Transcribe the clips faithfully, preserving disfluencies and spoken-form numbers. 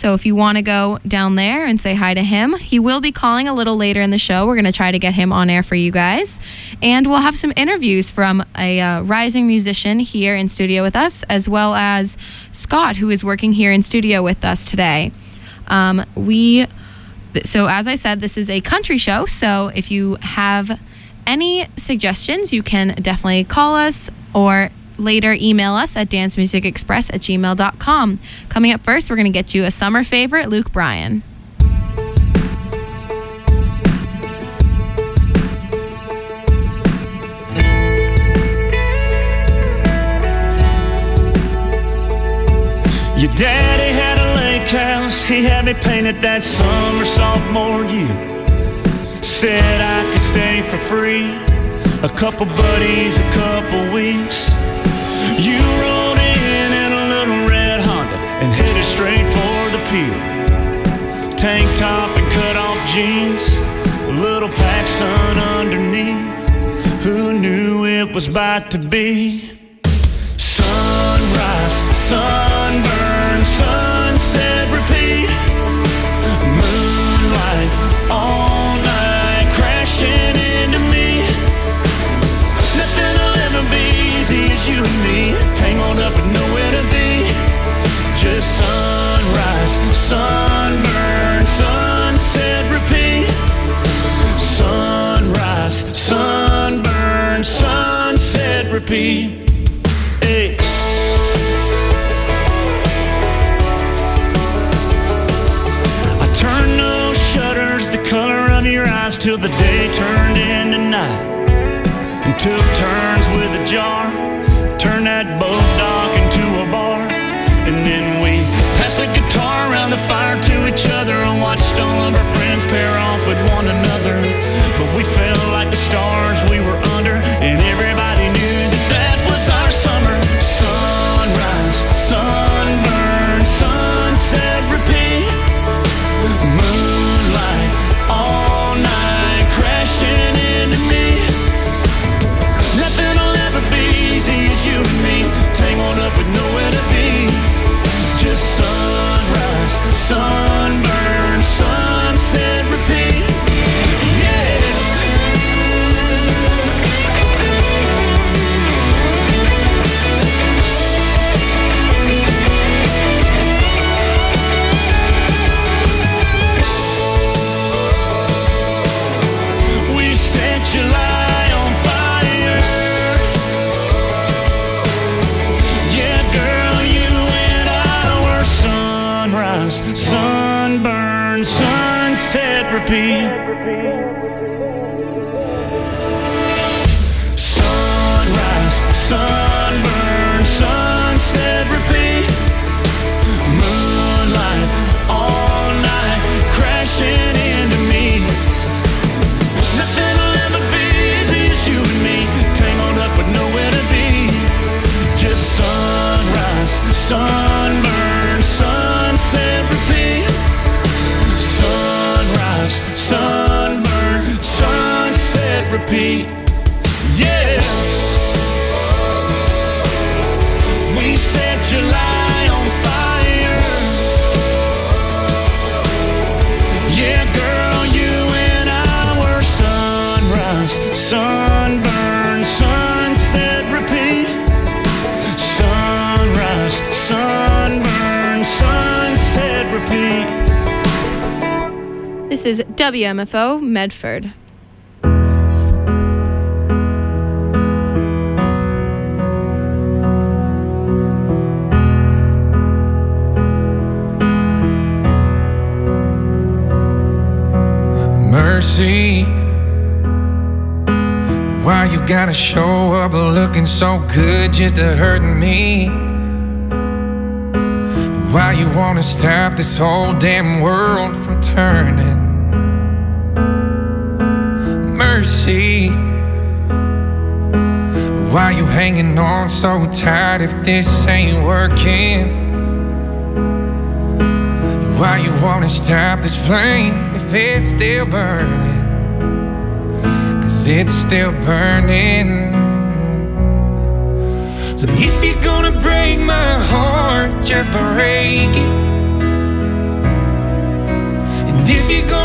So if you want to go down there and say hi to him, he will be calling a little later in the show. We're going to try to get him on air for you guys. And we'll have some interviews from a uh, rising musician here in studio with us, as well as Scott, who is working here in studio with us today. Um, we, so as I said, this is a country show. So if you have any suggestions, you can definitely call us or later email us at dance music express at gmail dot com. Coming up first, we're going to get you a summer favorite, Luke Bryan. Your daddy had a lake house, he had me painted that summer sophomore year. Said I could stay for free, a couple buddies, a couple weeks. You rolled in in a little red Honda and headed straight for the pier. Tank top and cut off jeans, a little PacSun underneath. Who knew it was about to be sunrise, sunburn, sunset, repeat. Moonlight all night crashing into me. Nothing will ever be easy as you and me, tangled up and nowhere to be. Just sunrise, sunburn, sunset, repeat. Sunrise, sunburn, sunset, repeat. Hey. I turned those shutters the color of your eyes till the day turned into night, and took turns with a jar, turned that boat dock into a bar. And then we passed the guitar around the fire to each other and watched all of our friends pair off with one another. But we felt like the stars we were under, and everybody knew that that was our summer. Sunrise, sunburn, sunset, repeat. Moonlight all night crashing into me. Nothing will ever be easy as you and me, tangled up with nowhere to be. Just sunrise, sunburn, sunset, repeat. Yeah. We set July on fire. Yeah, girl, you and I were sunrise, sunburn, sunset, repeat. Sunrise, sunburn, sunset, repeat. Moonlight all night crashing into me. Nothing will ever be easy as you and me, tangled up with nowhere to be. Just sunrise, sunburn, sunset, repeat. Sunrise, sunburn, sunset, repeat. Yeah. We set July on fire. Yeah, girl, you and I were sunrise, sunburn, sunset, repeat. Sunrise, sunburn, sunset, repeat. This is W M F O Medford. Mercy, why you gotta show up looking so good just to hurt me? Why you wanna stop this whole damn world from turning? Mercy, why you hanging on so tight if this ain't working? Why you wanna stop this flame if it's still burning? Cause it's still burning. So if you're gonna break my heart, just break it.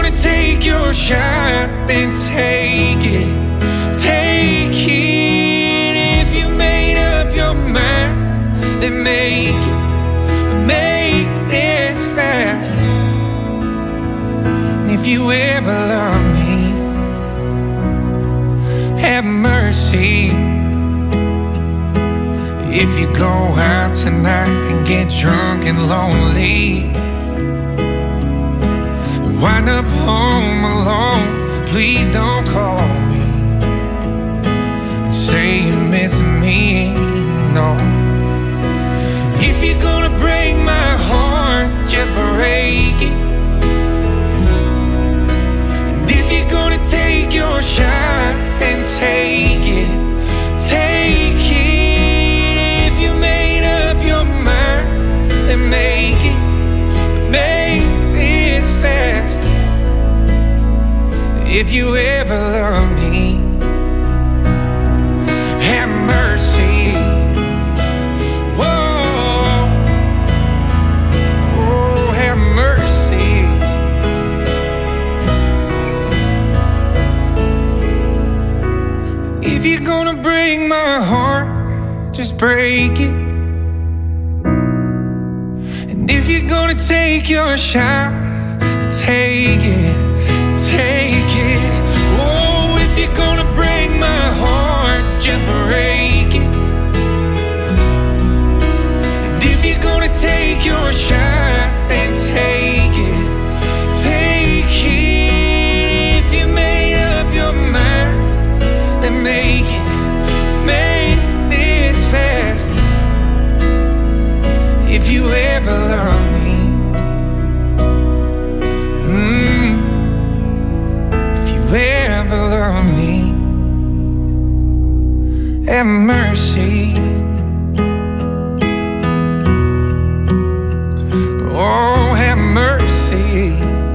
gonna take your shot, then take it, take it. If you made up your mind, then make it, but make this fast. If you ever love me, have mercy. If you go out tonight and get drunk and lonely, wind up home alone, please don't call me and say you miss me, no. If you're gonna break my heart, just break it. And if you're gonna take your shot, then take it, take it. If you made up your mind, then make it, make this fast. If you ever love me, have mercy. Whoa, oh, have mercy. If you're gonna break my heart, just break it. And if you're gonna take your shot, take it, take it. Oh, if you're gonna break my heart, just break it. And if you're gonna take your shot, then take it, take it. If you made up your mind, then make it, make this fast. If you ever love me, mm, if you ever love me, have mercy. Oh, have mercy.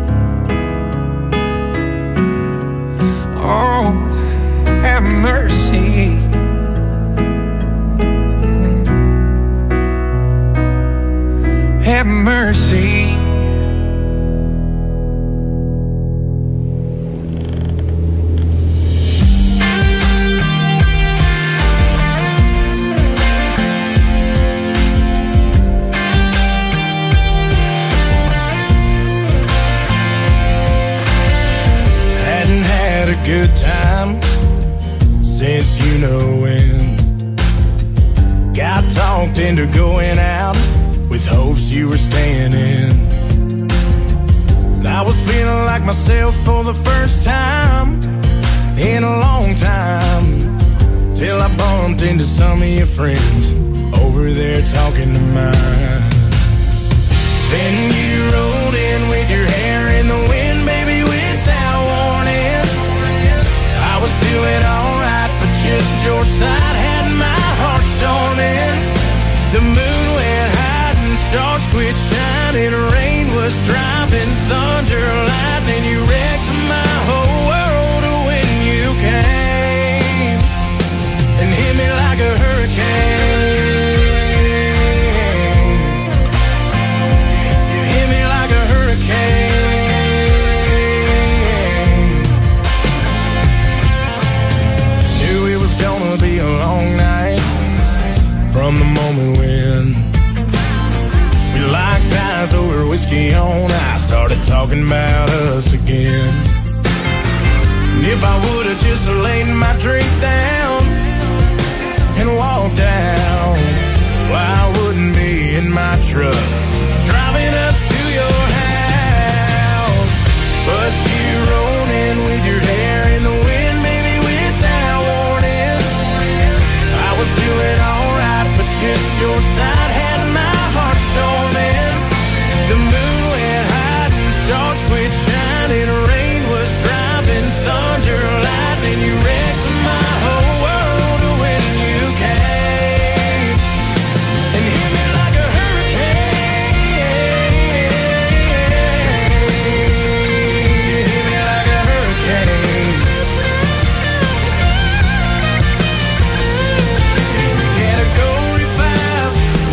Oh, have mercy. Have mercy. Hadn't had a good time since you know when. Got talked into going out with hopes you were staying in. I was feeling like myself for the first time in a long time, till I bumped into some of your friends over there talking to mine. Then you rolled in with your hair in the wind, baby, without warning. I was doing alright, but just your side had my heart storming. The moon went high and stars quit shining. Rain was driving, thunder, lightning. You wrecked my whole world when you came and hit me like a hurricane. You hit me like a hurricane. Knew it was gonna be a long night from the moment when we locked eyes over whiskey on ice, started talking about us again. And if I would've just laid my drink down and walked out, well, I wouldn't be in my truck driving us to your house. But you rolled in with your hair in the wind, maybe without warning. I was doing alright, but just your side had my heart storming. The moon went high and stars quit shining. Rain was driving, thunder, lightning. You wrecked my whole world when you came and hit me like a hurricane. You hit me like a hurricane. Category five,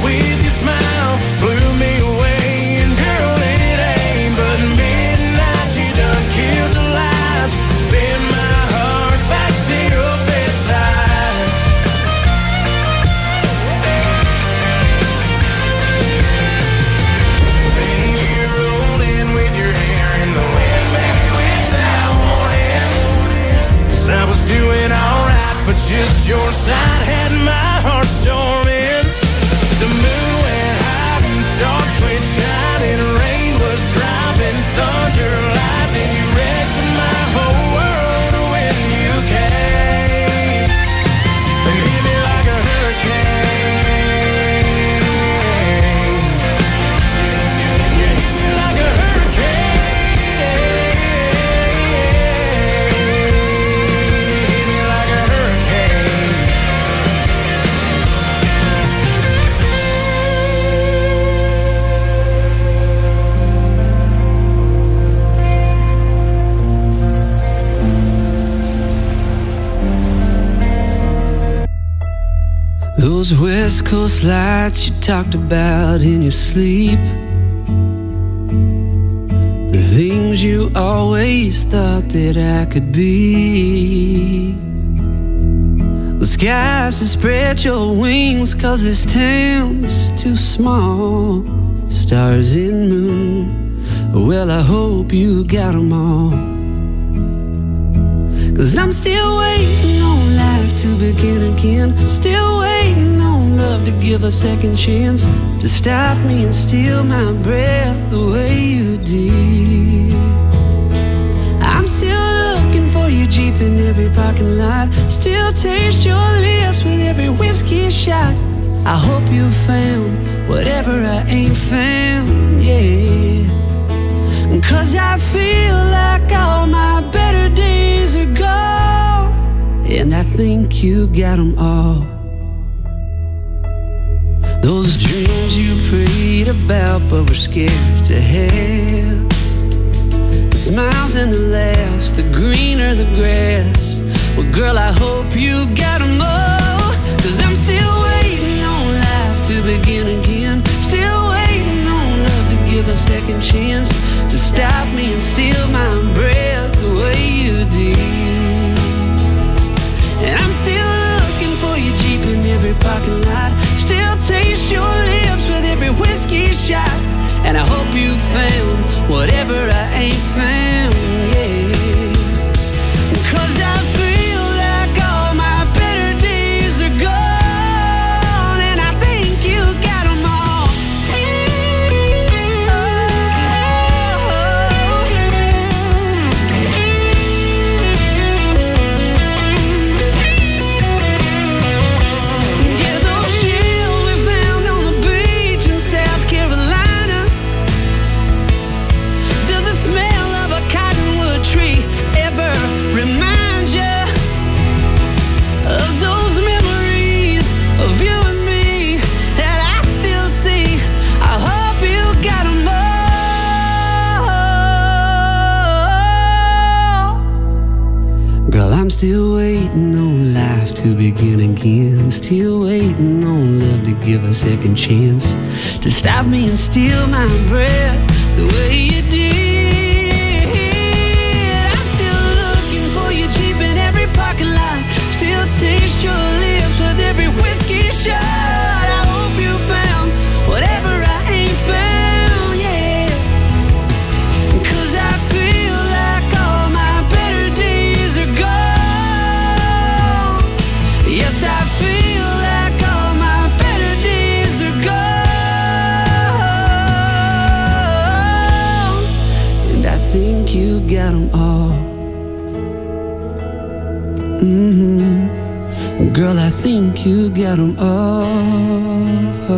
those West Coast lights you talked about in your sleep, the things you always thought that I could be. The skies to spread your wings, 'cause this town's too small. Stars and moon, well, I hope you got them all. 'Cause I'm still waiting on life to begin again, still waiting on love to give a second chance, to stop me and steal my breath the way you did. I'm still looking for your Jeep in every parking lot, still taste your lips with every whiskey shot. I hope you found whatever I ain't found, yeah. 'Cause I feel like all my better days are gone, and I think you got them all. Those dreams you prayed about but were scared to have, the smiles and the laughs, the greener the grass. Well, girl, I hope you got them all. 'Cause I'm still waiting on life to begin again, still waiting on love to give a second chance, to stop me and steal my breath the way you did. And I'm still looking for your Jeep in every parking lot, still taste your lips with every whiskey shot. And I hope you found whatever I ain't found, yeah. 'Cause I feel like all my better days are gone, and I think you got them all. Still waiting on life to begin again, still waiting on love to give a second chance, to stop me and steal my breath the way you did. I'm still looking for your Jeep in every parking lot, still taste your lips with every whiskey shot. I hope you found whatever I ain't found, yeah. 'Cause I feel like all my better days are gone. Yes, I feel like all my better days are gone, and I think you got them all. Mm-hmm. Girl, I think you got them all.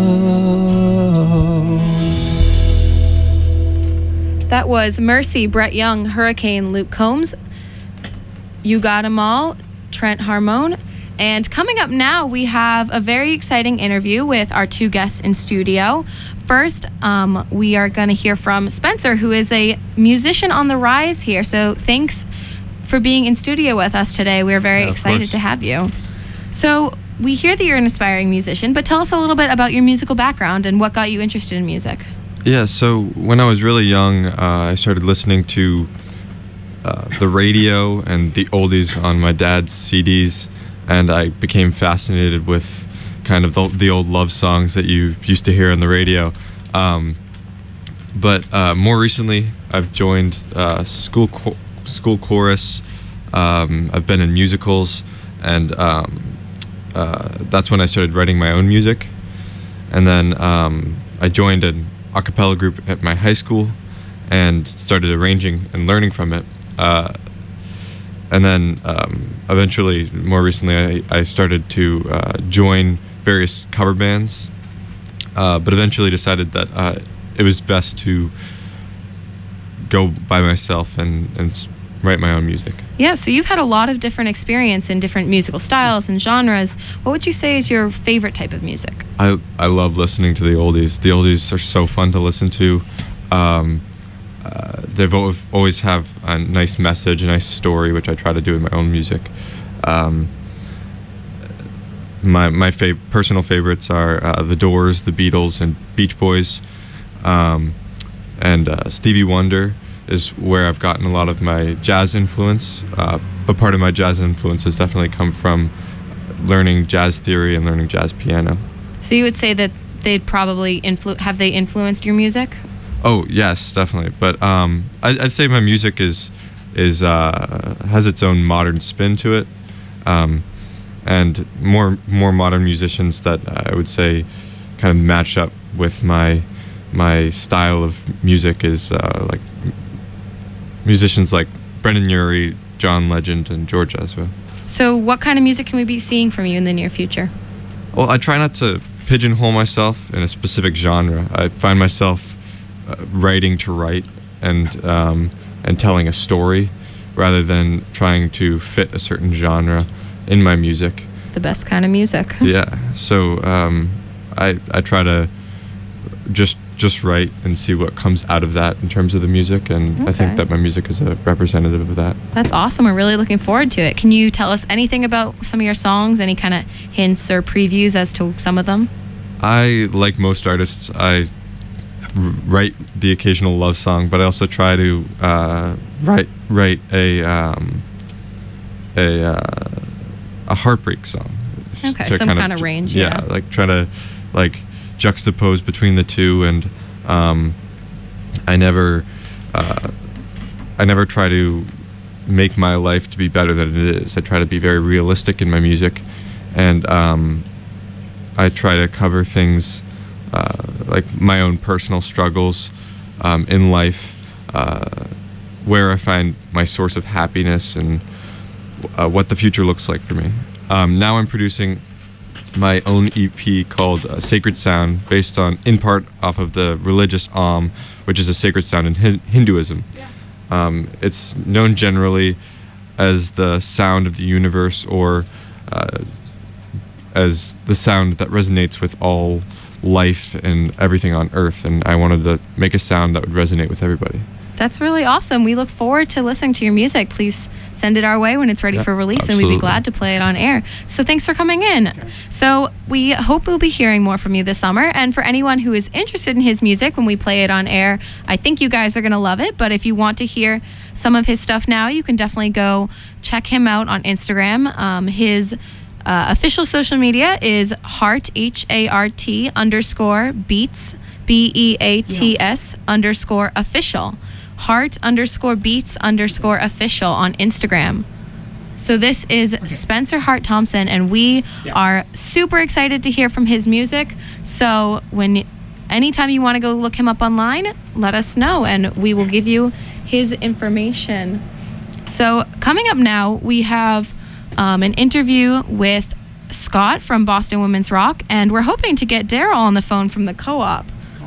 That was Mercy, Brett Young, Hurricane, Luke Combs. You Got 'Em All, Trent Harmon. And coming up now, we have a very exciting interview with our two guests in studio. First, um, we are going to hear from Spencer, who is a musician on the rise here. So thanks for being in studio with us today. We're very Yeah, excited to have you. So we hear that you're an aspiring musician, but tell us a little bit about your musical background and what got you interested in music. Yeah, so when I was really young, uh, I started listening to uh, the radio and the oldies on my dad's C Ds, and I became fascinated with kind of the, the old love songs that you used to hear on the radio. Um, but uh, more recently, I've joined uh, school cho- school chorus. Um, I've been in musicals, and um, uh, that's when I started writing my own music. And then um, I joined an a cappella group at my high school and started arranging and learning from it. Uh, and then um, eventually, more recently, I, I started to uh, join various cover bands, uh, but eventually decided that uh, it was best to go by myself and, and write my own music. Yeah, so you've had a lot of different experience in different musical styles and genres. What would you say is your favorite type of music? I, I love listening to the oldies. The oldies are so fun to listen to. Um, uh, they've al- always have a nice message, a nice story, which I try to do in my own music. Um, my my fav- personal favorites are uh, The Doors, The Beatles, and Beach Boys. Um, and uh, Stevie Wonder is where I've gotten a lot of my jazz influence. Uh, but part of my jazz influence has definitely come from learning jazz theory and learning jazz piano. So you would say that they'd probably influ- have they influenced your music? Oh yes, definitely. But um, I, I'd say my music is is uh, has its own modern spin to it, um, and more more modern musicians that I would say kind of match up with my my style of music is uh, like musicians like Brendan Urie, John Legend, and George Ezra. So what kind of music can we be seeing from you in the near future? Well, I try not to pigeonhole myself in a specific genre. I find myself uh, writing to write and um, and telling a story rather than trying to fit a certain genre in my music. The best kind of music. Yeah. So um, I I try to just just write and see what comes out of that in terms of the music, and Okay. I think that my music is a representative of that. That's awesome. We're really looking forward to it. Can you tell us anything about some of your songs? Any kind of hints or previews as to some of them? I, like most artists, I r- write the occasional love song, but I also try to uh, write write a um, a uh, a heartbreak song. Okay, to some kind of ju- range, Yeah, yeah. like try to like juxtapose between the two, and um, I never uh, I never try to make my life to be better than it is. I try to be very realistic in my music, and um, I try to cover things uh, like my own personal struggles um, in life, uh, where I find my source of happiness, and uh, what the future looks like for me. Um, now I'm producing my own E P called uh, Sacred Sound, based on, in part, off of the religious Om, which is a sacred sound in Hin- Hinduism. Um, it's known generally as the sound of the universe, or uh, as the sound that resonates with all life and everything on Earth, and I wanted to make a sound that would resonate with everybody. That's really awesome. We look forward to listening to your music. Please send it our way when it's ready Yeah, for release, and absolutely. we'd be glad to play it on air. So thanks for coming in. So we hope we'll be hearing more from you this summer. And for anyone who is interested in his music when we play it on air, I think you guys are going to love it. But if you want to hear some of his stuff now, you can definitely go check him out on Instagram. Um, his uh, official social media is Hart, H A R T underscore beats, B E A T S underscore official. Hart underscore beats underscore official on Instagram. So this is Spencer Hart Thompson, and we are super excited to hear from his music. So when anytime you want to go look him up online, let us know, and we will give you his information. So coming up now, we have um, an interview with Scott from Boston Women's Rock, and we're hoping to get Daryl on the phone from the co-op.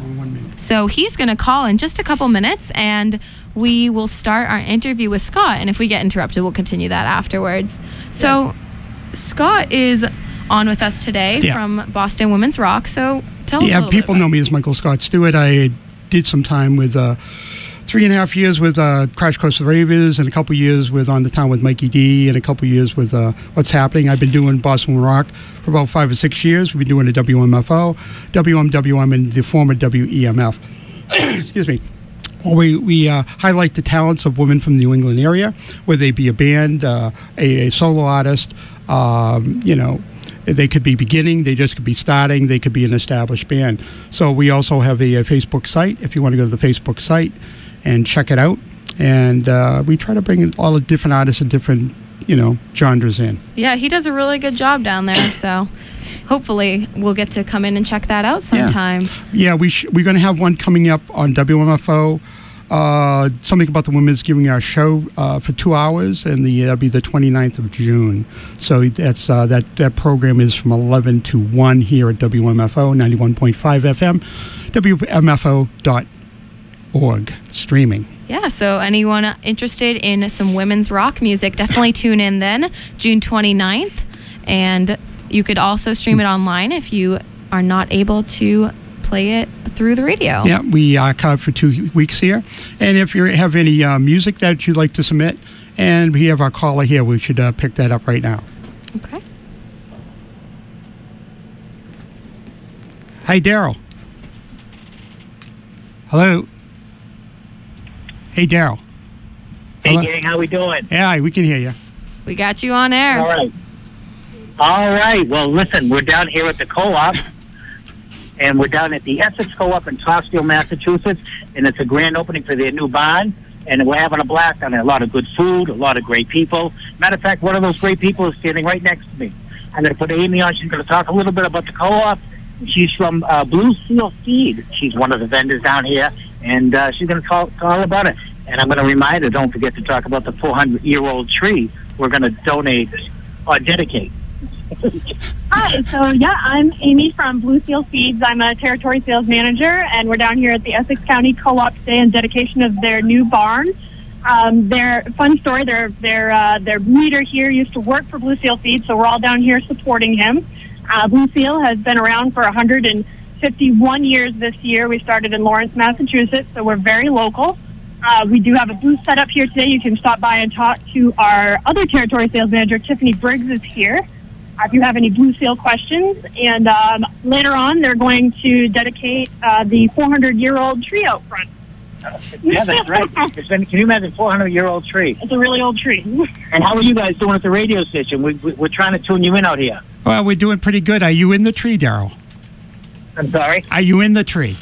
So he's going to call in just a couple minutes, and we will start our interview with Scott. And if we get interrupted, we'll continue that afterwards. So Scott is on with us today Yeah. from Boston Women's Rock. So tell us a Yeah, little people bit know about me as Michael Scott Stewart. I did some time with uh, three and a half years with uh, Crash Course of Ravers, and a couple years with On the Town with Mikey D, and a couple years with uh, What's Happening. I've been doing Boston Rock for about five or six years. We've been doing the W M F O, W M W M, and the former W E M F. Excuse me. Well, we we uh, highlight the talents of women from the New England area, whether they be a band, uh, a, a solo artist, um, you know, they could be beginning, they just could be starting, they could be an established band. So we also have a, a Facebook site, if you want to go to the Facebook site and check it out. And uh, we try to bring in all the different artists and different, you know, genres in. Yeah, he does a really good job down there. So hopefully we'll get to come in and check that out sometime. Yeah, we sh- we're going to have one coming up on W M F O. Uh, something about the women's giving our show uh, for two hours, and the that'll be the twenty-ninth of June. So that's uh, that that program is from eleven to one here at W M F O ninety-one point five F M, W M F O dot org streaming. Yeah, so anyone interested in some women's rock music, definitely tune in then, June twenty-ninth. And you could also stream it online if you are not able to play it through the radio. Yeah, we archive for two weeks here. And if you have any uh, music that you'd like to submit, and we have our caller here, we should uh, pick that up right now. Okay. Hey, Daryl. Hello. Hey, Daryl. Hey, Hello? gang, how we doing? Yeah, we can hear you. We got you on air. All right. All right. Well, listen, we're down here at the co-op, and we're down at the Essex Co-op in Topsfield, Massachusetts, and it's a grand opening for their new barn, and we're having a blast on it. A lot of good food, a lot of great people. Matter of fact, one of those great people is standing right next to me. I'm going to put Amy on. She's going to talk a little bit about the co-op. She's from uh, Blue Seal Seed. She's one of the vendors down here, and uh, she's going to talk all about it. And I'm going to remind her, don't forget to talk about the four hundred year old tree we're going to donate or dedicate. Hi, so yeah, I'm Amy from Blue Seal Seeds. I'm a territory sales manager, and we're down here at the Essex County Co-op today in dedication of their new barn. Um, their fun story, their their uh, their leader here used to work for Blue Seal Seeds, so we're all down here supporting him. Uh, Blue Seal has been around for one hundred fifty-one years this year. We started in Lawrence, Massachusetts, so we're very local. Uh, we do have a booth set up here today. You can stop by and talk to our other territory sales manager, Tiffany Briggs, is here. If you have any Blue Seal questions, and um, later on they're going to dedicate uh, the four hundred year old tree out front. Yeah, that's right. It's been, can you imagine a four hundred year old tree? It's a really old tree. And how are you guys doing at the radio station? We, we, we're trying to tune you in out here. Well, we're doing pretty good. Are you in the tree, Daryl? I'm sorry? Are you in the tree?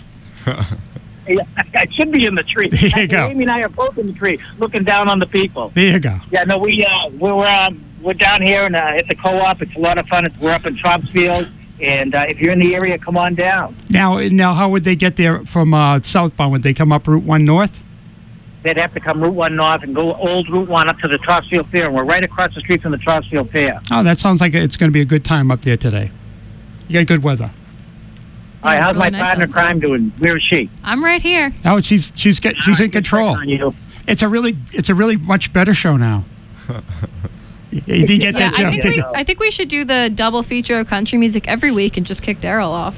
I should be in the tree. There you Actually, go. Amy and I are both in the tree, looking down on the people. There you go. Yeah, no, we uh, we're um, we're down here and uh, at the co-op. It's a lot of fun. It's, we're up in Topsfield, and uh, if you're in the area, come on down. Now, now, how would they get there from uh, southbound? Would they come up Route One North? They'd have to come Route One North and go old Route One up to the Topsfield Fair, and we're right across the street from the Topsfield Fair. Oh, that sounds like it's going to be a good time up there today. You got good weather. All right, it's how's really my nice partner outside. crime doing? Where is she? I'm right here. Oh, she's she's get, she's in control. On you. It's a really it's a really much better show now. You did get Yeah, that I joke, think did we you? I think we should do the double feature of country music every week and just kick Daryl off.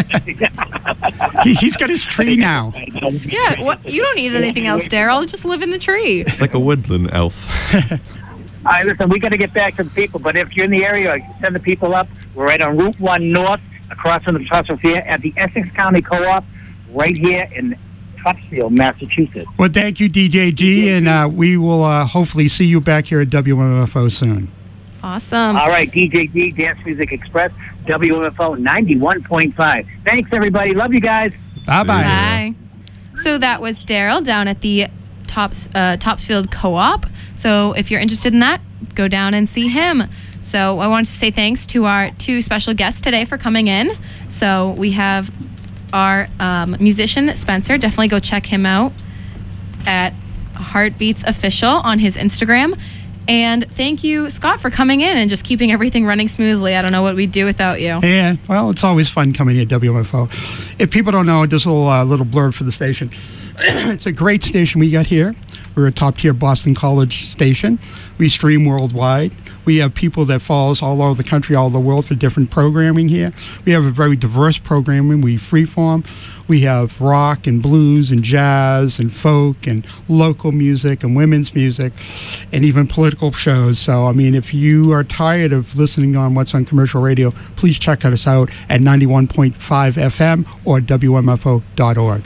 He, he's got his tree now. Yeah, what? You don't need anything else, Daryl. Just live in the tree. It's like a woodland elf. All right, listen, we got to get back to the people, but if you're in the area, send the people up. We're right on Route One North, across from the Topsfield Fair, at the Essex County Co-op, right here in Topsfield, Massachusetts. Well, thank you, D J G, and uh, we will uh, hopefully see you back here at W M F O soon. Awesome. All right, D J D, Dance Music Express, W M F O ninety-one point five. Thanks, everybody. Love you guys. Bye bye. Bye. So that was Daryl down at the Tops uh, Topsfield Co-op. So if you're interested in that, go down and see him. So I wanted to say thanks to our two special guests today for coming in. So we have our um, musician, Spencer. Definitely go check him out at Heartbeats Official on his Instagram. And thank you, Scott, for coming in and just keeping everything running smoothly. I don't know what we'd do without you. Yeah, well, it's always fun coming here at W M F O. If people don't know, just a little, uh, little blurb for the station. It's a great station we got here. We're a top-tier Boston College station. We stream worldwide. We have people that follow us all over the country, all over the world for different programming here. We have a very diverse programming. We freeform. We have rock and blues and jazz and folk and local music and women's music and even political shows. So, I mean, if you are tired of listening on what's on commercial radio, please check us out at ninety-one point five F M or W M F O dot org.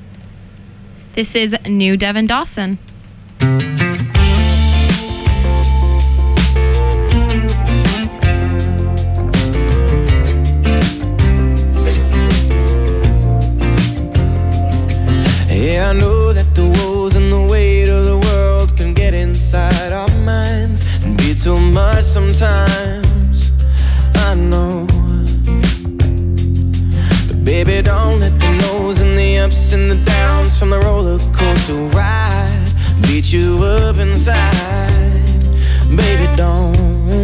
This is New Devin Dawson. Yeah, I know that the woes and the weight of the world can get inside our minds and be too much sometimes. I know, but baby, don't let the no's and the ups and the downs from the roller coaster ride beat you up inside. Baby, don't.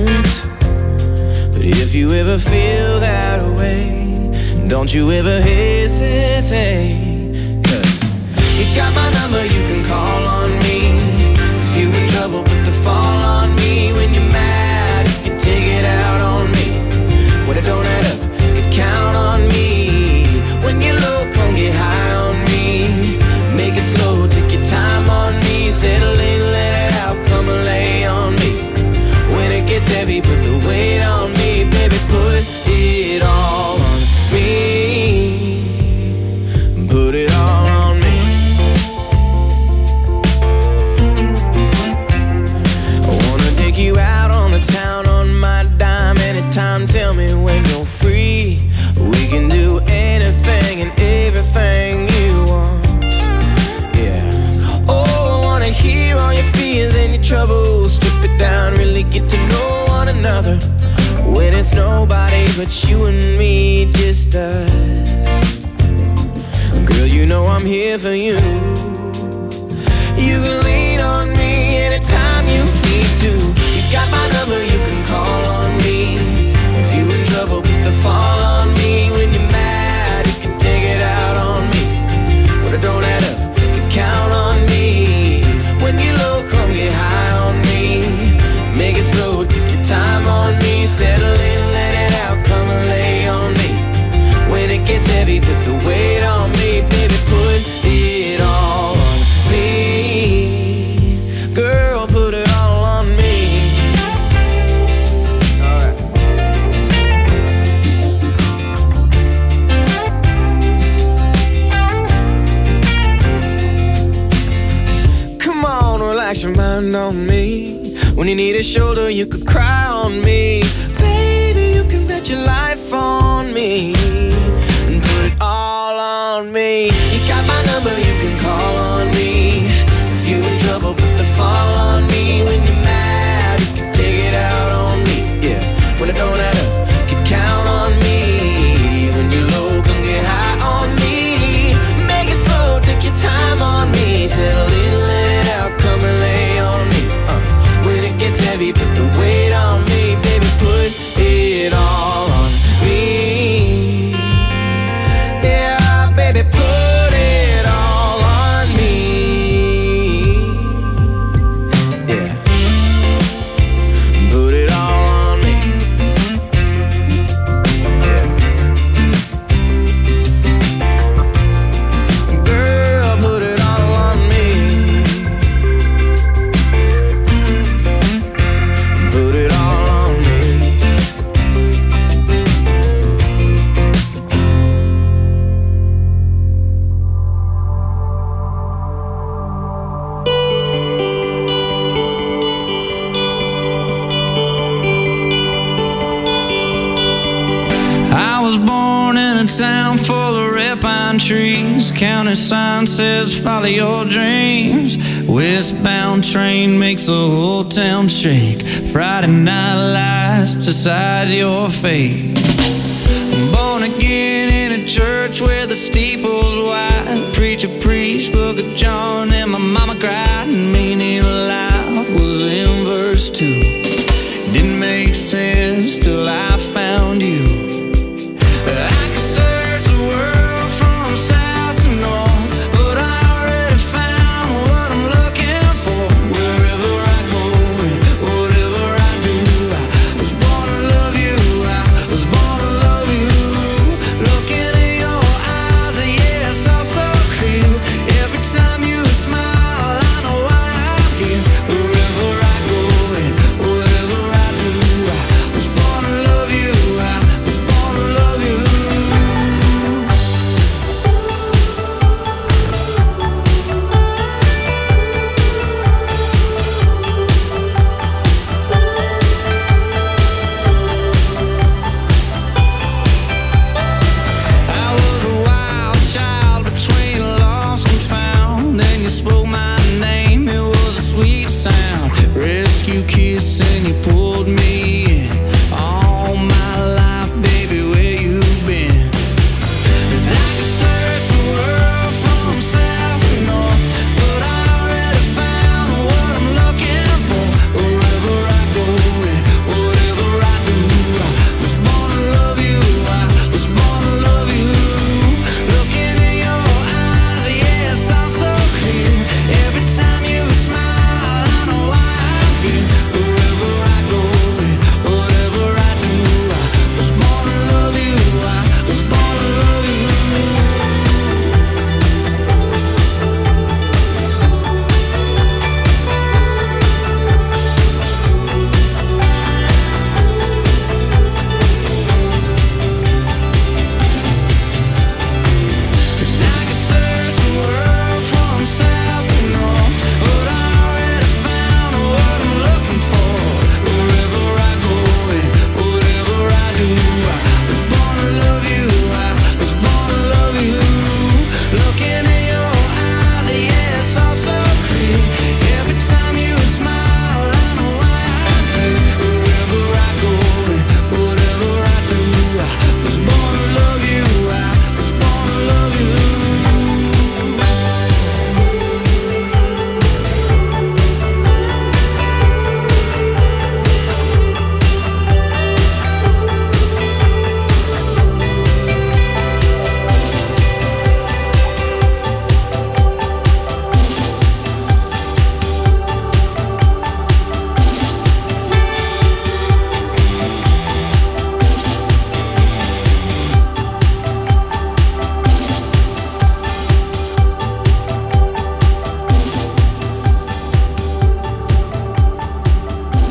But if you ever feel that way, don't you ever hesitate. You got my number, you can call on me. If you in trouble, put the fall on me. When you're mad, you can take it out on me. When it don't add up, you can count on me. When you're low, come get high on me. Make it slow, take your time on me. Settle in, let it out, come and lay on me. When it gets heavy, put the weight on me. Baby, put it all on me. but you and me, just us. Girl, you know I'm here for you. You can lean on me anytime you need to. You got my number, you can call on me. If you in trouble, put the fall on me. When you're mad, you can take it out on me. But it don't add up, you can count on me. When you're low, come get high on me. Make it slow, take your time on me. Settle in, let it out, come and lay on me. When it gets heavy, put the weight on me. Baby, put it all on me. Girl, put it all on me. Alright. Come on, relax your mind on me. When you need a shoulder, you could cry on me. Baby, you can bet your life on me. And put it all on me. You got my number, you can call on me. If you in trouble, put the fall on me. When you're mad, you can take it out on me. Yeah, when it don't add up, you can count on me. When you're low, come get high on me. Make it slow, take your time on me. Settle in, let it out, come and lay on me. uh. When it gets heavy, put the weight on me. Baby, put it all on me. Yeah, baby, put it all on me. Yeah, put it all on me. Yeah, girl, put it all on me. Put it all on me. I was born in a town full of red pine trees. County sign says follow your dreams. Westbound train makes the whole town shake. Friday night lights decide your fate. Born again in a church where the steeple's wide. Preacher preached Book of John and my mama cried. And meaning of life was in verse two. Didn't make sense till I found you. I could search the world from south to north, but I already found what I'm looking for. Wherever I go and whatever I do, I was born to love you. I was born to love you. Looking in your eyes,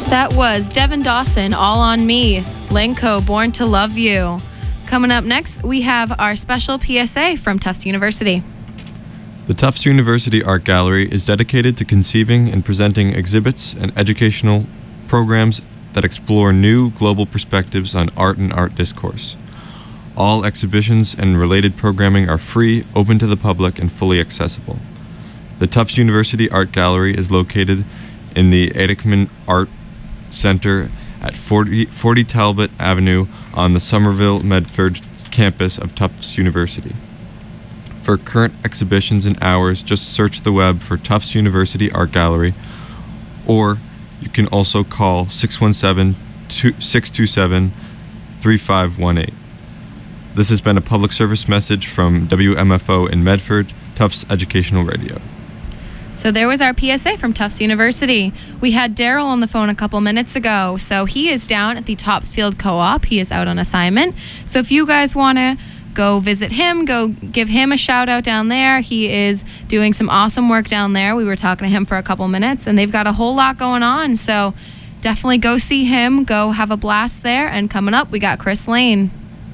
That was Devin Dawson, All on Me, Lenko, Born to Love You. Coming up next, we have our special P S A from Tufts University. The Tufts University Art Gallery is dedicated to conceiving and presenting exhibits and educational programs that explore new global perspectives on art and art discourse. All exhibitions and related programming are free, open to the public, and fully accessible. The Tufts University Art Gallery is located in the Eddington Art Center at forty, forty Talbot Avenue on the Somerville Medford campus of Tufts University. For current exhibitions and hours, just search the web for Tufts University Art Gallery, or you can also call six one seven, six two seven, three five one eight. This has been a public service message from W M F O in Medford, Tufts Educational Radio. So there was our P S A from Tufts University. We had Daryl on the phone a couple minutes ago. So he is down at the Topsfield Co-op. He is out on assignment. So if you guys want to go visit him, go give him a shout out down there. He is doing some awesome work down there. We were talking to him for a couple minutes, and they've got a whole lot going on. So definitely go see him. Go have a blast there. And coming up, we got Chris Lane.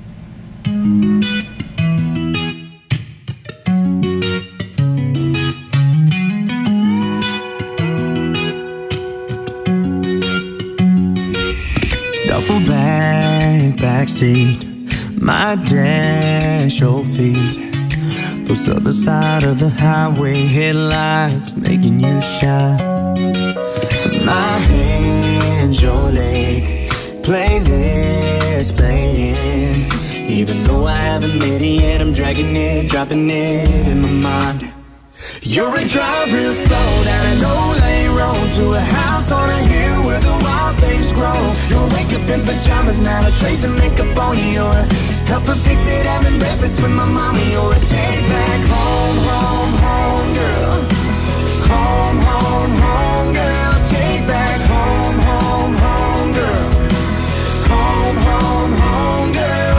Duffel bag, backseat, my dash, your feet. Those other side of the highway headlights making you shine. My hands, your leg, playlist playing. Even though I haven't made it yet, I'm dragging it, dropping it in my mind. You're a drive real slow down an old lane road to a house on a hill where the wild things grow. You'll wake up in pajamas, not a trace of makeup on you. You're a help her fix it, having breakfast with my mama. You're a take back home, home, home girl. Home, home, home girl. Take back home, home, home girl. Home, home, home girl.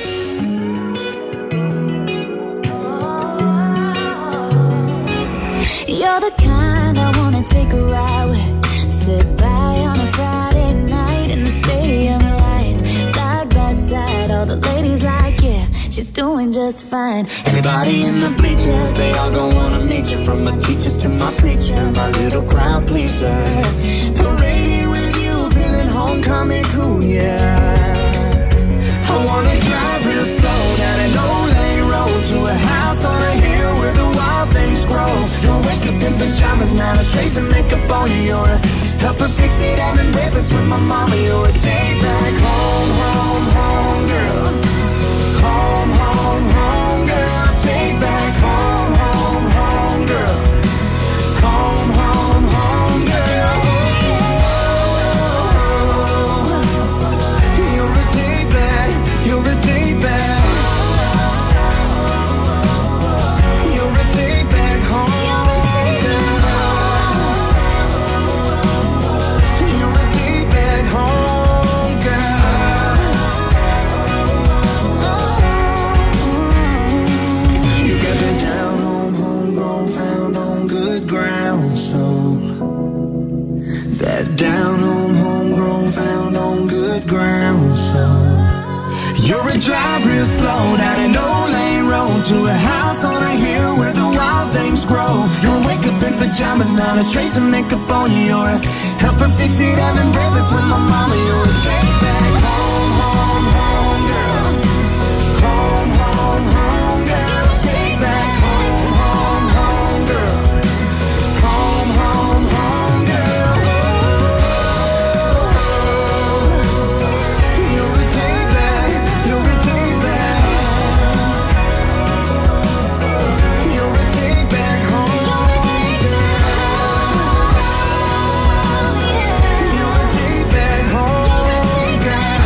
You're the kind I wanna take a ride with. Sit by on a Friday night in the stadium lights. Side by side, all the ladies like, yeah, she's doing just fine. Everybody in the bleachers, they all gon' wanna meet you. From my teachers to my preacher, my little crowd pleaser. Parading with you, feeling homecoming cool, yeah. I wanna drive real slow down an old lane road to a house on a hill where the wild things grow. You'll wake up in pajamas, not a trace of makeup on you. You're a help her fix it, having breakfast with my mama. You're a take back home, home, home girl. Home, home, home girl. Take back home, home, home girl. Home, home, home girl. You're a take back, you're a take back. You're a take back home. Down home, homegrown, found on good ground, so you're a drive real slow down an old lane road to a house on a hill where the wild things grow. You'll wake up in pajamas, not a trace of makeup on you. You're a help her fix it, having breakfast with my mama. You're a take back home, home, home girl. Home, home, home girl. Take back home, home, home girl. Home, home, home girl. You're a take back home.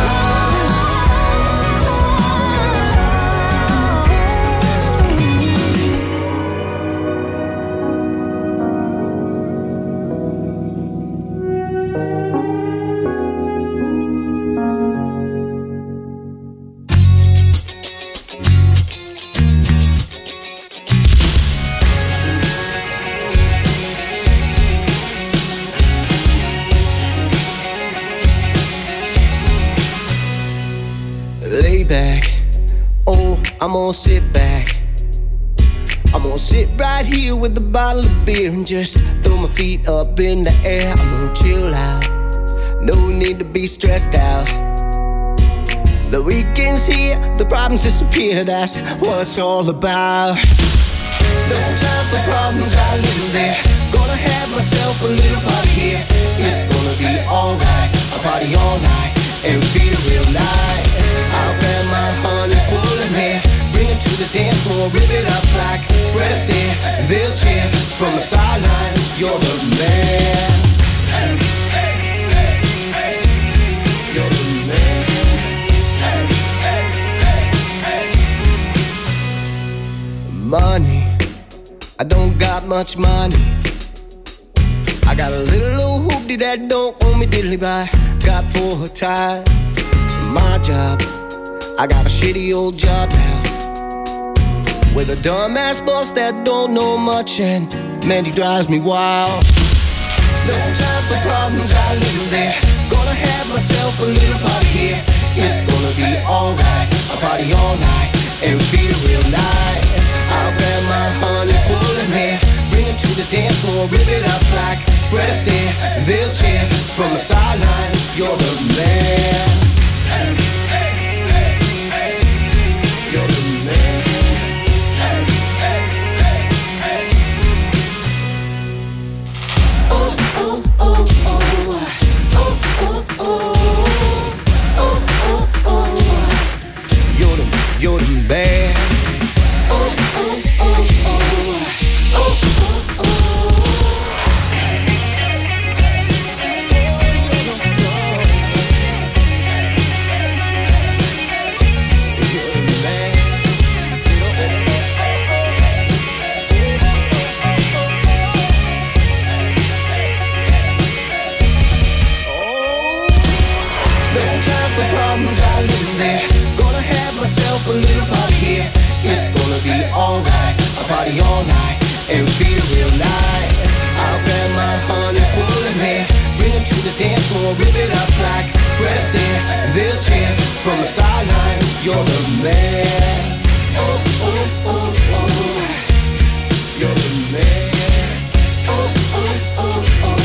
I'm gonna sit back. I'm gonna sit right here with a bottle of beer and just throw my feet up in the air. I'm gonna chill out, no need to be stressed out. The weekend's here, the problems disappear, that's what it's all about. No time for problems, I live there. Gonna have myself a little party here. It's gonna be alright, a party all night and feel real nice. I'll grab my honey, pull in there, bring it to the dance floor, rip it up like fresh air. They'll cheer from the sidelines, you're the man. You're the man. Money, I don't got much money. I got a little old hoopty that don't owe me diddly by. Got four ties, my job, I got a shitty old job now, with a dumbass boss that don't know much, and man, he drives me wild. No time for problems, I live there. Gonna have myself a little party here. It's gonna be alright, a party all night and feel real nice. I'll grab my honey, pull in there, bring it to the dance floor, rip it up like fresh air. They'll cheer from the sidelines, you're the man. You're the man. Oh, oh, oh, oh. Oh, oh, oh. Oh, oh, oh. You're the, you're the man. A little party here. It's gonna be alright, a party all night and feel real nice. I'll grab my honey, pull in there, bring it to the dance floor, rip it up like fresh air. They'll cheer from the sidelines, you're the man. Oh, oh, oh, oh, you're the man. Oh, oh, oh,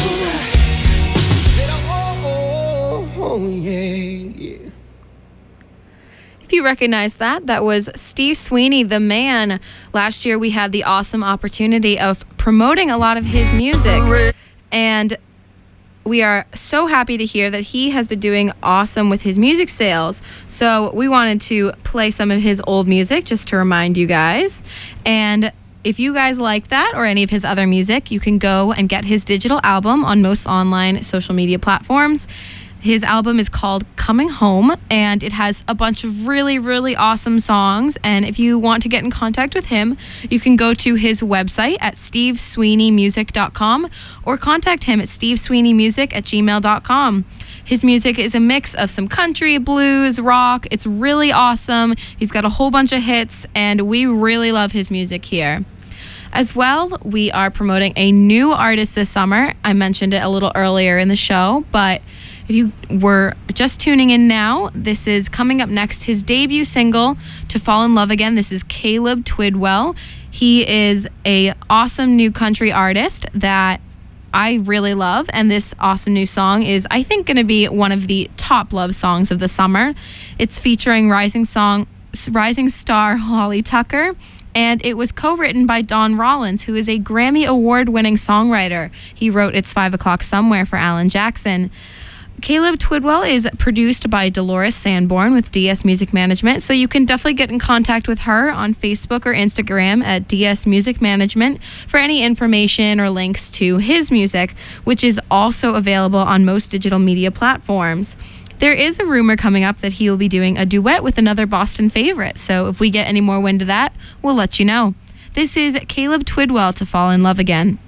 oh, oh, oh, yeah, yeah. If you recognize that, that was Steve Sweeney, the man. Last year, we had the awesome opportunity of promoting a lot of his music. And we are so happy to hear that he has been doing awesome with his music sales. So we wanted to play some of his old music just to remind you guys. And if you guys like that or any of his other music, you can go and get his digital album on most online social media platforms. His album is called Coming Home, and it has a bunch of really, really awesome songs. And if you want to get in contact with him, you can go to his website at steve sweeney music dot com or contact him at steve sweeney music at gmail dot com. His music is a mix of some country, blues, rock. It's really awesome. He's got a whole bunch of hits, and we really love his music here. As well, we are promoting a new artist this summer. I mentioned it a little earlier in the show, but if you were just tuning in now, this is coming up next, his debut single, To Fall in Love Again. This is Caleb Twidwell. He is a awesome new country artist that I really love, and this awesome new song is, I think, going to be one of the top love songs of the summer. It's featuring rising song, rising star Holly Tucker, and it was co-written by Don Rollins, who is a Grammy Award-winning songwriter. He wrote It's Five O'Clock Somewhere for Alan Jackson. Caleb Twidwell is produced by Dolores Sanborn with D S Music Management, so you can definitely get in contact with her on Facebook or Instagram at D S Music Management for any information or links to his music, which is also available on most digital media platforms. There is a rumor coming up that he will be doing a duet with another Boston favorite, so if we get any more wind of that, we'll let you know. This is Caleb Twidwell, To Fall in Love Again.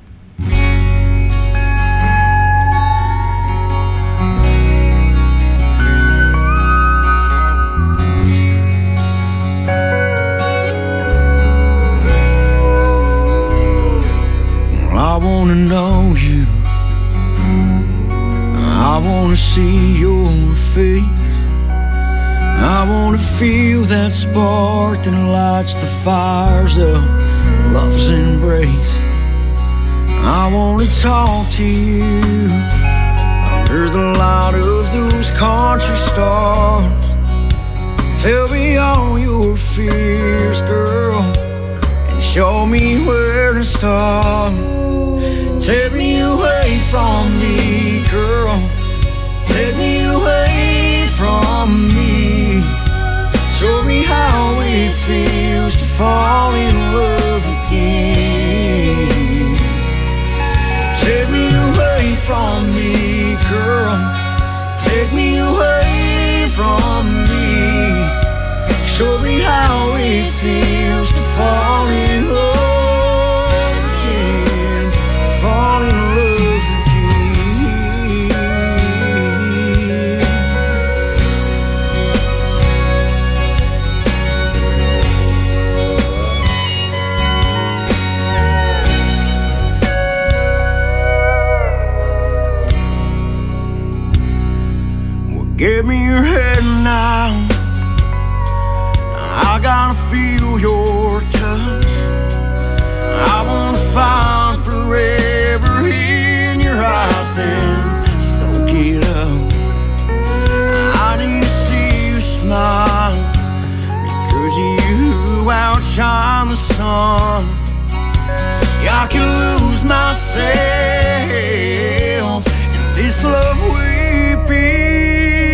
I wanna know you, I wanna see your face, I wanna feel that spark that lights the fires of love's embrace. I wanna talk to you under the light of those country stars. Tell me all your fears, girl, and show me where to start. Take me away from me, girl. Take me away from me. Show me how it feels to fall in love again. Take me away from me, girl. Take me away from me. Show me how it feels to fall in love again. To fall in love again. Give me your head now. I gotta feel your touch. I wanna find forever in your eyes and soak it up. I need to see you smile, because you outshine the sun. I can lose myself in this love we begun.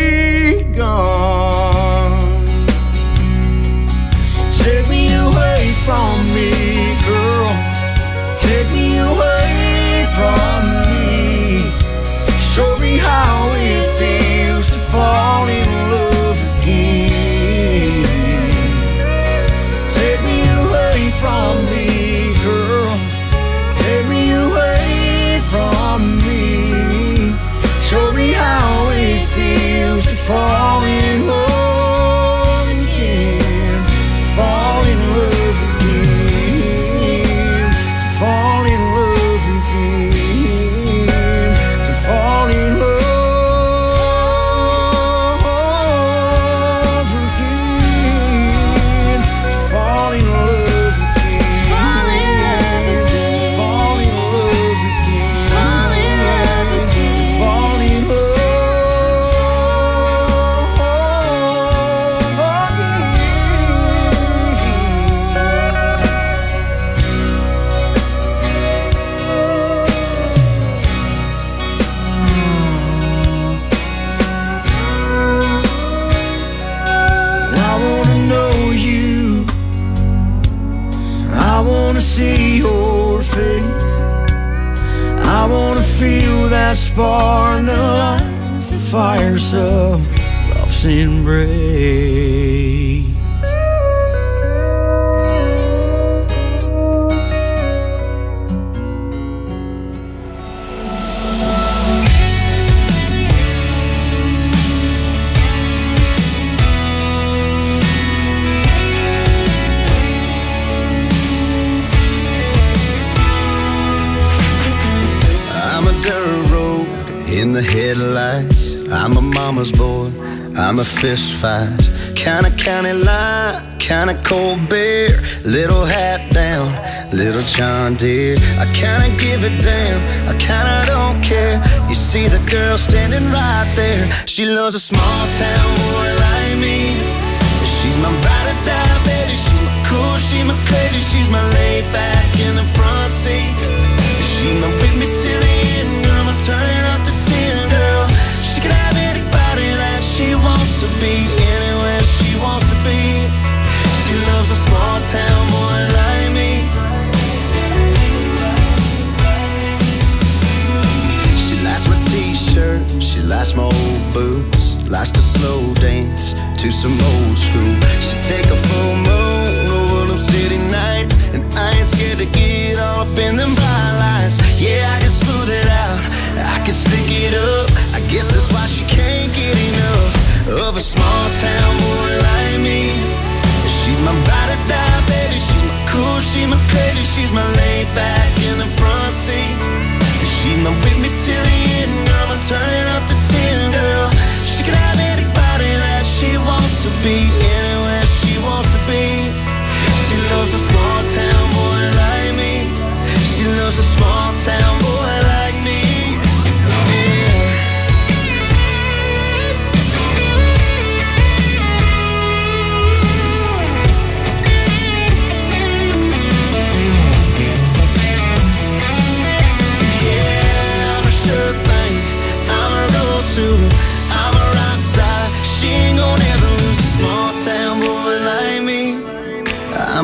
Take me away from me, girl. Take me away from me. Show me how it feels to fall in love again. Take me away from me, girl. Take me away from me. Show me how it feels to fall in love again. To fall in love again. To fall in love again. To fall in love again. To fall in love again. Fall in love again. To fall in love again. Fall in love again. To fall in love. I wanna know you. I wanna see your face. I wanna feel that spark that lights the fires of love's embrace. I'm a dirt road in the headlights. I'm a mama's boy, I'm a fist fight. Kinda county line, kinda cold beer. Little hat down, little John Deere. I kinda give it down, I kinda don't care. You see the girl standing right there. She loves a small town boy like me. She's my ride or die, baby. She's my cool, she's my crazy. She's my laid back in the front seat. She's my with me till the end, girl. I'm turning up to ten, girl. She can have anybody that she wants to be, anywhere she wants to be. She loves a small town boy like me. She likes my t-shirt, she likes my old boots, likes to slow dance to some old school. She take a full moon over them city nights, and I ain't scared to get all up in them bright lights. Yeah, I can smooth it out, I can stick it up. I guess that's why she can't get enough of a small town boy like me. She's my ride or die, baby. She's my cool, she's my crazy. She's my laid back in the front seat. She's my with me till the end, girl. I'm turning up to ten, girl. She can have anybody that she wants to be.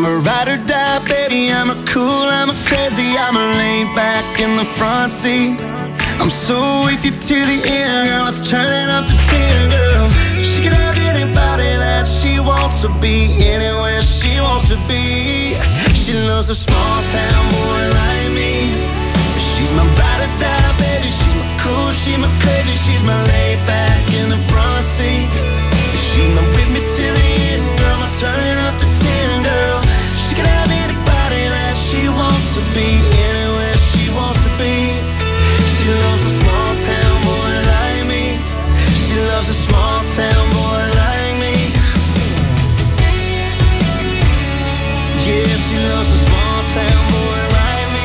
I'm a ride or die, baby. I'm a cool, I'm a crazy. I'm a laid back in the front seat. I'm so with you to the end, girl. Let's turn it up to ten, girl. She can have anybody that she wants to be, anywhere she wants to be. She loves a small town boy like me. She's my ride or die, baby. She's my cool, she's my crazy. She's my laid back in the front seat. She's my with me to the end, girl. I'm turning up to ten, girl. She can have anybody that she wants to be, anywhere she wants to be. She loves a small town boy like me. She loves a small town boy like me. Yeah, she loves a small town boy like me.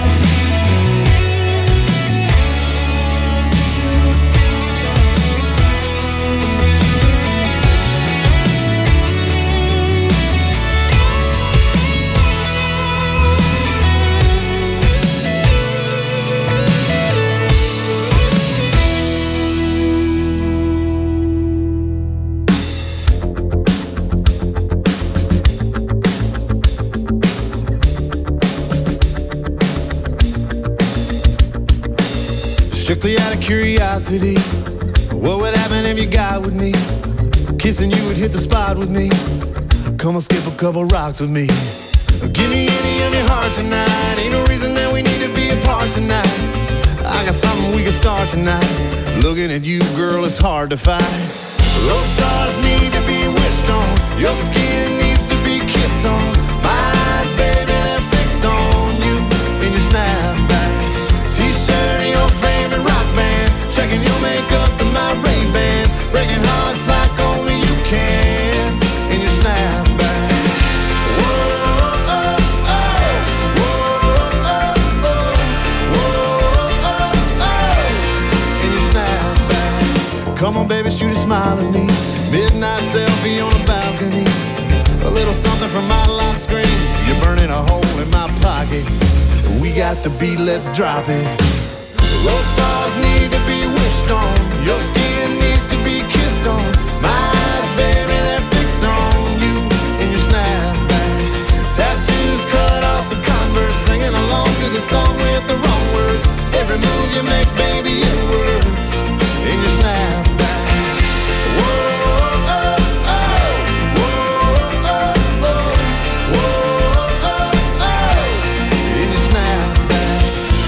Strictly out of curiosity, what would happen if you got with me? Kissing you would hit the spot with me. Come on, skip a couple rocks with me. Give me any of your heart tonight. Ain't no reason that we need to be apart tonight. I got something we can start tonight. Looking at you, girl, it's hard to fight. Those stars need to be wished on. Your skin needs to be kissed on. My eyes, baby, they're fixed on you in your snapback. T-shirt and your favorite rock band. Checking your makeup and my Ray-Bans. Breaking hearts like only you can in your snapback. Whoa, oh, oh. Whoa, oh, oh. Whoa, oh, oh. In your snapback. Come on, baby, shoot a smile at me. Midnight selfie on the balcony. A little something from my lock screen. You're burning a hole in my pocket. We got the beat, let's drop it. Those stars need to be wished on. Your skin needs to be kissed on. My eyes, baby, they're fixed on you in your snapback. Tattoos cut off some Converse. Singing along to the song with the wrong words. Every move you make, baby, it works in your snapback. Whoa, oh, oh. Whoa, oh, oh. Whoa, oh, oh. In your snapback.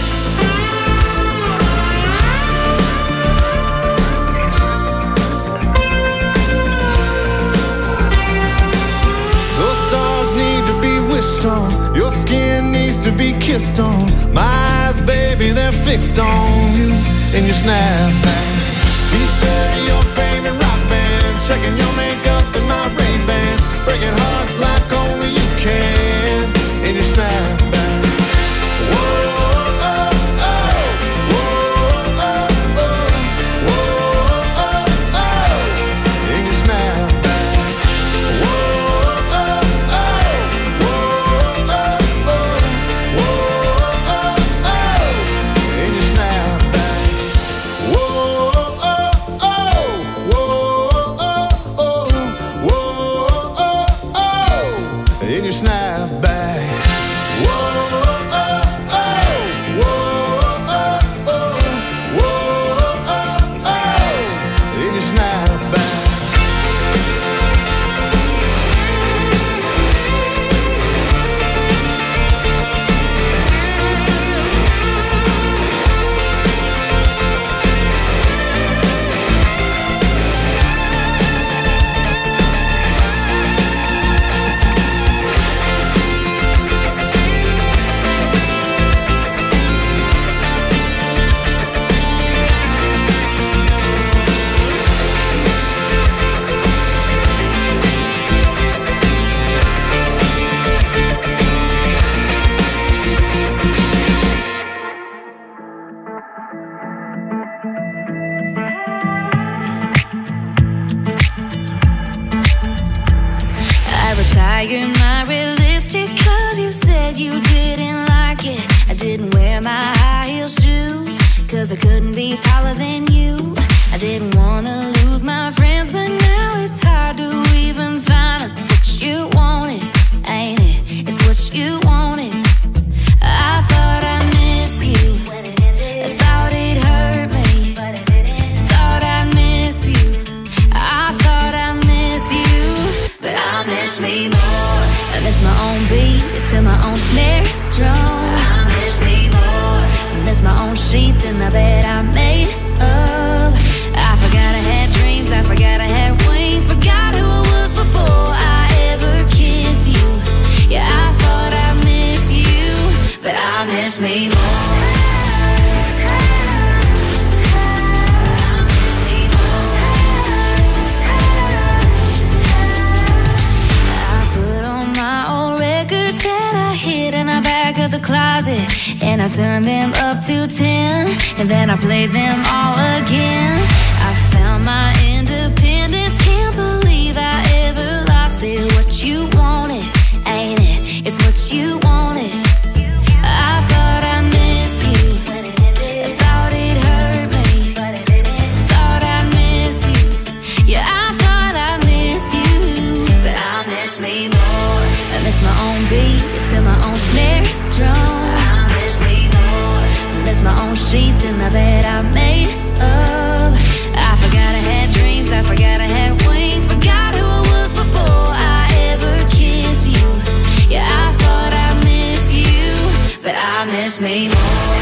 Those stars need to be wished on. Your skin needs to be kissed on. My eyes, baby, they're fixed on you in your snapback. T-shirt and your favorite rock band. Checking your makeup and my Ray-Bans. Breaking hearts like only you can in your snapback. Whoa, oh, oh. Whoa, oh, oh. Whoa, oh, oh. In your snapback. Whoa, oh, oh. Whoa, oh, oh. Whoa, oh, oh. In your snapback. Whoa, oh, oh. Whoa, oh, oh. Whoa, oh, oh. In your snapback. Whoa, oh, oh. Whoa, oh, oh. Whoa, oh, oh. In your snapback. I retired my red lipstick cause you said you didn't like it. I didn't wear my high heel shoes cause I couldn't be taller than you. I didn't wanna lose my friends, but now it's hard to even find a that you wanted, ain't it? what you wanted. I thought I miss you. I thought it hurt me. Thought I miss you. I thought I miss you, but I miss me more. I miss my own beat to my own snare drum. I miss me more. I miss my own sheets in the bed I made up. I forgot I had dreams. I forgot I had wings. Forgot who I was before I ever kissed you. Yeah, I thought I miss you, but I miss me more. Of the closet, and I turned them up to ten, and then I played them all again. I found my independence, can't believe I ever lost it. What you wanted, ain't it? It's what you wanted. I thought I miss you. I thought it hurt me. Thought I miss you. Yeah, I thought I miss you, but I miss me more. I miss my own beat to my own snare drum. I miss me more. Miss my own sheets in the bed I made up. I forgot I had dreams. I forgot I had wings. Forgot who I was before I ever kissed you. Yeah, I thought I miss you, but I miss me more.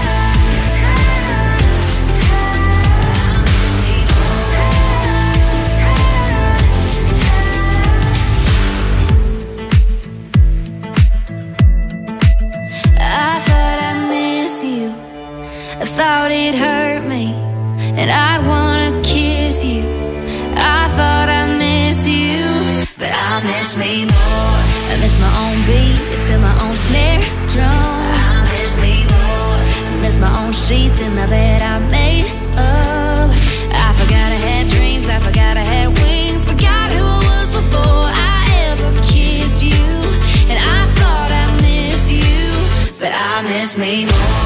I thought it hurt me, and I'd wanna kiss you. I thought I miss you, but I miss me more. I miss my own beat to my own snare drum. I miss me more. I miss my own sheets in the bed I made up. I forgot I had dreams. I forgot I had wings. Forgot who I was before I ever kissed you. And I thought I miss you, but I miss me more.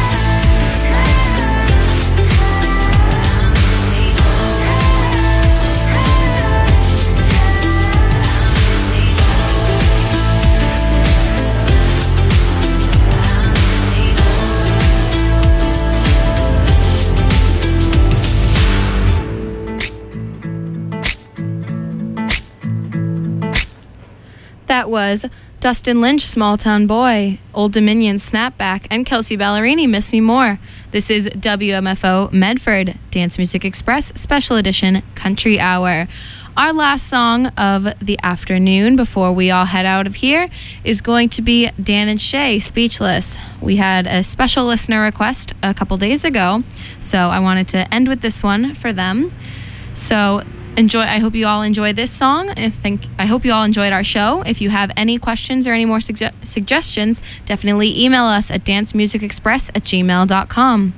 That was Dustin Lynch, Small Town Boy, Old Dominion, Snapback, and Kelsey Ballerini, Miss Me More. This is W M F O Medford, Dance Music Express, Special Edition, Country Hour. Our last song of the afternoon before we all head out of here is going to be Dan and Shay, Speechless. We had a special listener request a couple days ago, so I wanted to end with this one for them. So enjoy. I hope you all enjoyed this song. I think I hope you all enjoyed our show. If you have any questions or any more suge- suggestions, definitely email us at dancemusicexpress at gmail dot com.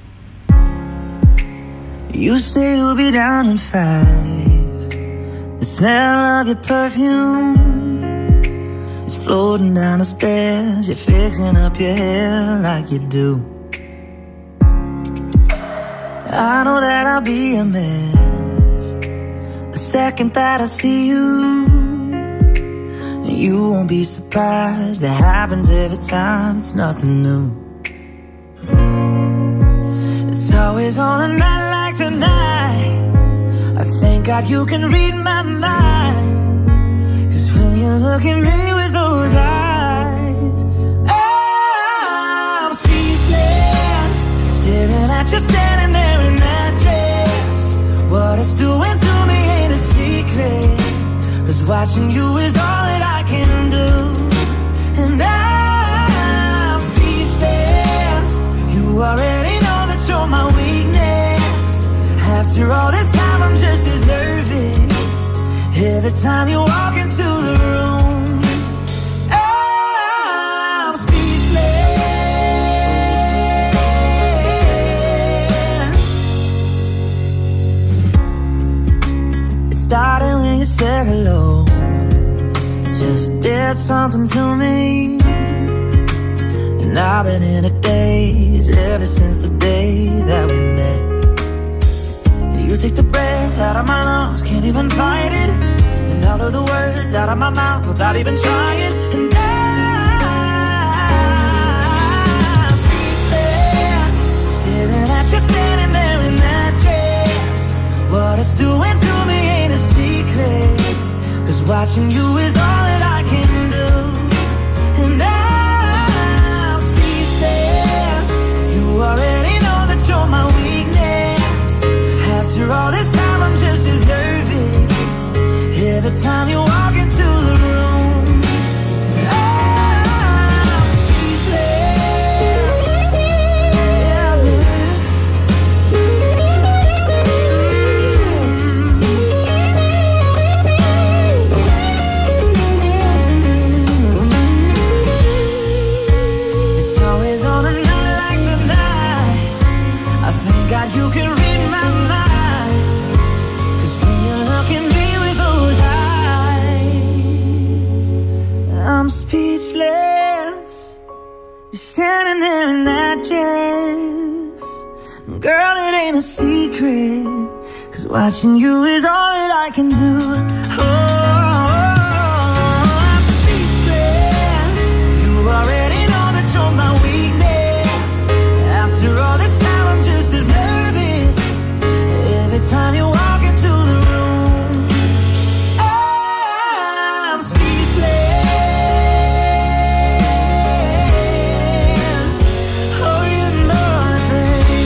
You say you'll be down in five. The smell of your perfume is floating down the stairs. You're fixing up your hair like you do. I know that I'll be a mess the second that I see you. You won't be surprised. It happens every time. It's nothing new. It's always on a night like tonight. I thank God you can read my mind. Cause when you look at me with those eyes, I'm speechless, staring at you standing there in that dress. What it's doing to me ain't a secret, cause watching you is all that I can do. And I'm speechless. You already know that you're my weakness. After all this time I'm just as nervous every time you walk into the room. I'm speechless. It started when you said hello, just did something to me. And I've been in a daze ever since the day that we met. You take the breath out of my lungs, can't even fight it. And all of the words out of my mouth without even trying. And I doing to me ain't a secret, 'cause watching you is all that I can do. And I'm speechless. You already know that you're my weakness. After all this time I'm just as nervous every time you walk into the room. I'm speechless. Yeah, baby. It's always on a night like tonight. I thank God you can read my mind, 'cause when you look at me with those eyes, I'm speechless. You're standing there in that dress. Girl, it ain't a secret, 'cause watching you is all that I can do. Oh, I'm speechless. You already know that you're my weakness. After all this time I'm just as nervous every time you walk into the room. I'm speechless. Oh, you know it, baby.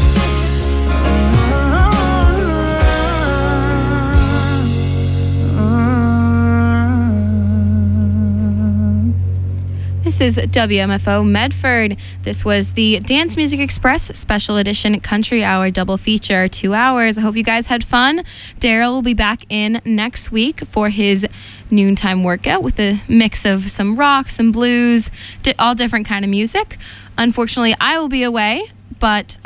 This is W M F O Medford. This was the Dance Music Express Special Edition Country Hour double feature, two hours. I hope you guys had fun. Daryl will be back in next week for his noontime workout with a mix of some rock, some blues, di- all different kind of music. Unfortunately, I will be away, but